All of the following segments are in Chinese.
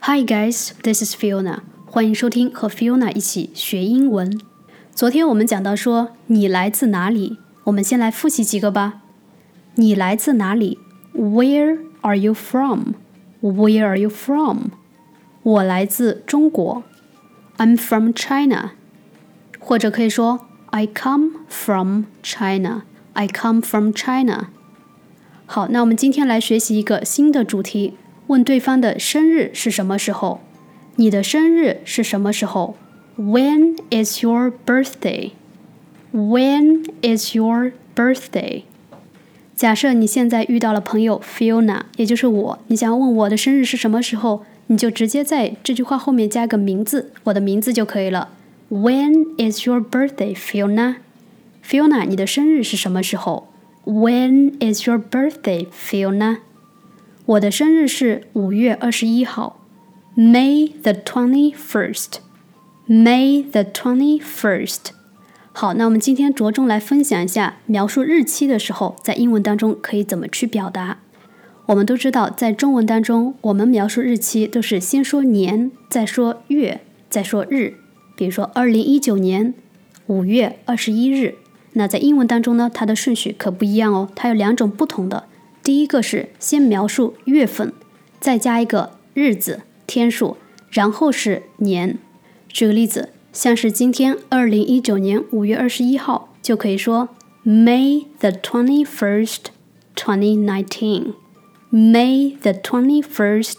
Hi guys, this is Fiona. 欢迎收听和 Fiona 一起学英文。昨天我们讲到说你来自哪里，我们先来复习几个吧。你来自哪里 ？Where are you from? Where are you from? 我来自中国 I'm from China. 或者可以说 I come from China. I come from China. 好，那我们今天来学习一个新的主题，问对方的生日是什么时候？你的生日是什么时候？ When is your birthday? When is your birthday? 假设你现在遇到了朋友 Fiona， 也就是我，你想要问我的生日是什么时候，你就直接在这句话后面加个名字，我的名字就可以了。When is your birthday, Fiona? Fiona， 你的生日是什么时候？ When is your birthday, Fiona? 我的生日是5月21号 May the 21st. May the 21st. 好，那我们今天着重来分享一下描述日期的时候，在英文当中可以怎么去表达。我们都知道，在中文当中，我们描述日期都是先说年，再说月，再说日。比如说2019年5月21日。那在英文当中呢，它的顺序可不一样哦，它有2种不同的。第一个是先描述月份，再加一个日子、天数，然后是年。举个例子，像是今天2019年5月21号，就可以说 May the 21st, 2019. May the 21st,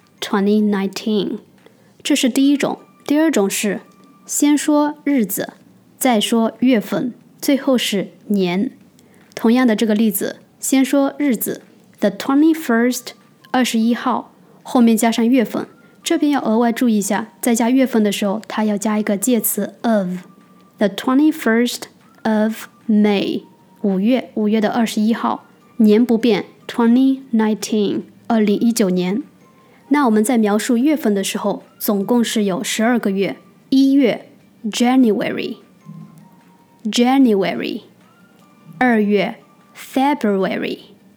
2019. 这是第一种。第二种是先说日子，再说月份，最后是年。同样的这个例子，先说日子 The 21st, 21号，后面加上月份。这边要额外注意一下，在加月份的时候，它要加一个介词 of. The 21st of May, 5月的21号，年不变 2019, 2019年。那我们在描述月份的时候，总共是有12个月。1月 January, 2月 February,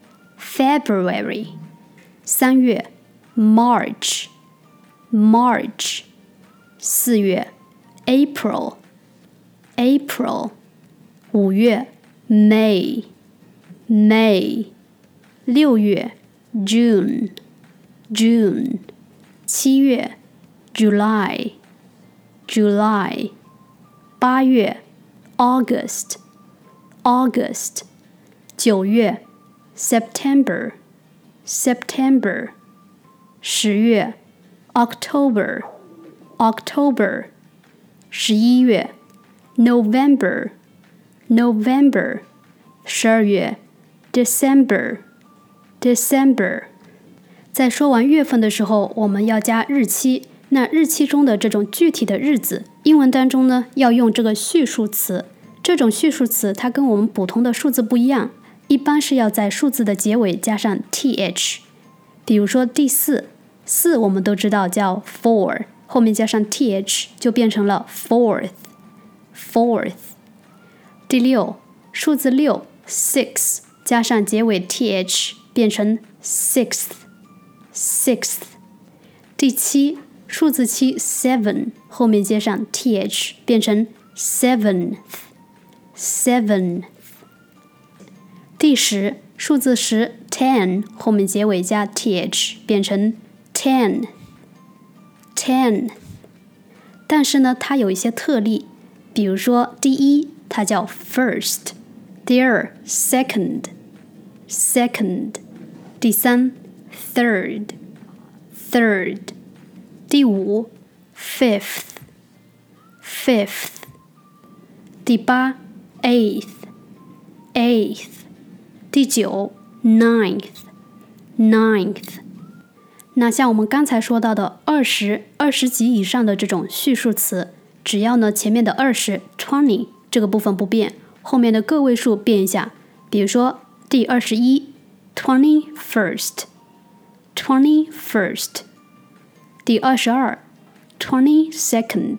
3月 March, 4月 April, 5月 May, 6月 June, 7月 July, 8月 August, 9月 September, 10月 October, 11月 November, 12月 December. 在说完月份的时候，我们要加日期。那日期中的这种具体的日子，英文当中呢，要用这个序数词。这种序数词它跟我们普通的数字不一样，一般是要在数字的結尾加上 th。 比如说第4我们都知道叫 4， 后面加上 th 就变成了 fourth。 第6数字6 6加上结尾 th 变成 sixth。 第7数字7 7后面接上 th 变成 seventh。第10数字10 10后面结尾加 th 变成 tenth。 但是呢，它有一些特例，比如说第1它叫 first， 第2 second， 第3 third， 第5 fifth， 第8 eighth， 第9 ninth。 那像我们刚才说到的20几以上的这种序数词，只要呢前面的20 20这个部分不变，后面的个位数变一下。比如说第21 21st， 第22 22nd，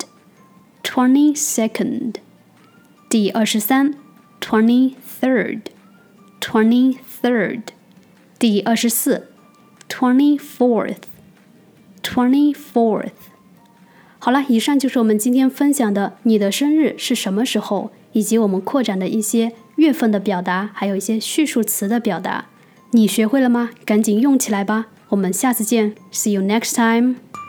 第23 23rd， 第24 24th， 24th。好了，以上就是我们今天分享的你的生日是什么时候，以及我们扩展的一些月份的表达，还有一些叙述词的表达。你学会了吗？赶紧用起来吧。我们下次见 ，See you next time。